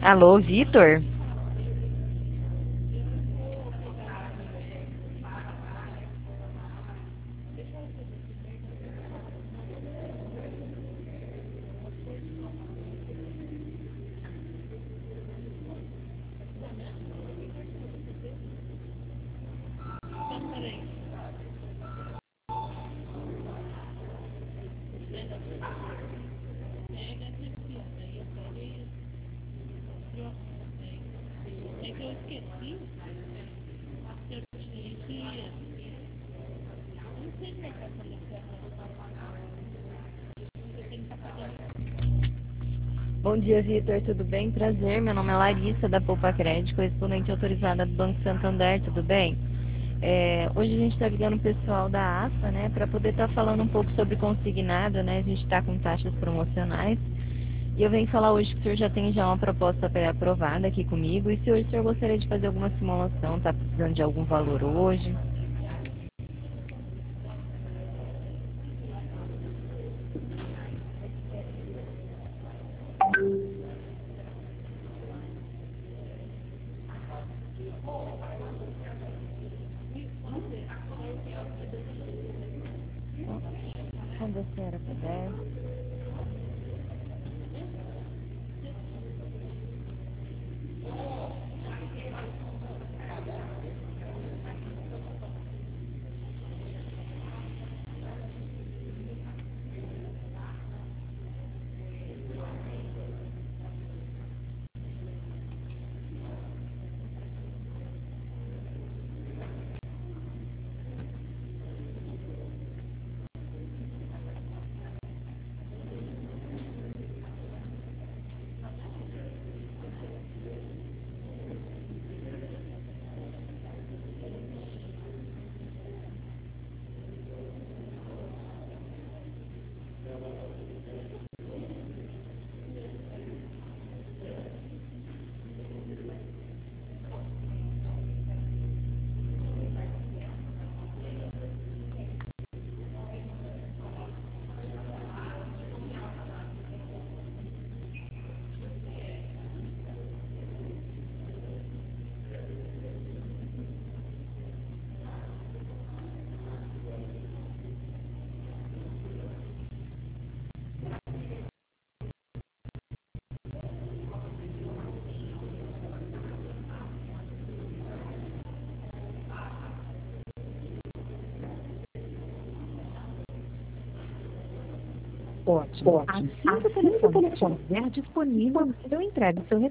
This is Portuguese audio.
Alô, Vitor? Bom dia, Vitor. Tudo bem? Prazer. Meu nome é Larissa, da Poupa Crédito, correspondente autorizada do Banco Santander. Tudo bem? Hoje a gente está ligando o pessoal da AFA, né, para poder estar falando um pouco sobre consignado, né? A gente está com taxas promocionais. E eu venho falar hoje que o senhor já tem uma proposta pré-aprovada aqui comigo. E se hoje o senhor gostaria de fazer alguma simulação, está precisando de algum valor hoje? Quando a senhora puder. Ótimo. Assim que o telefone estiver disponível, eu entrego o seu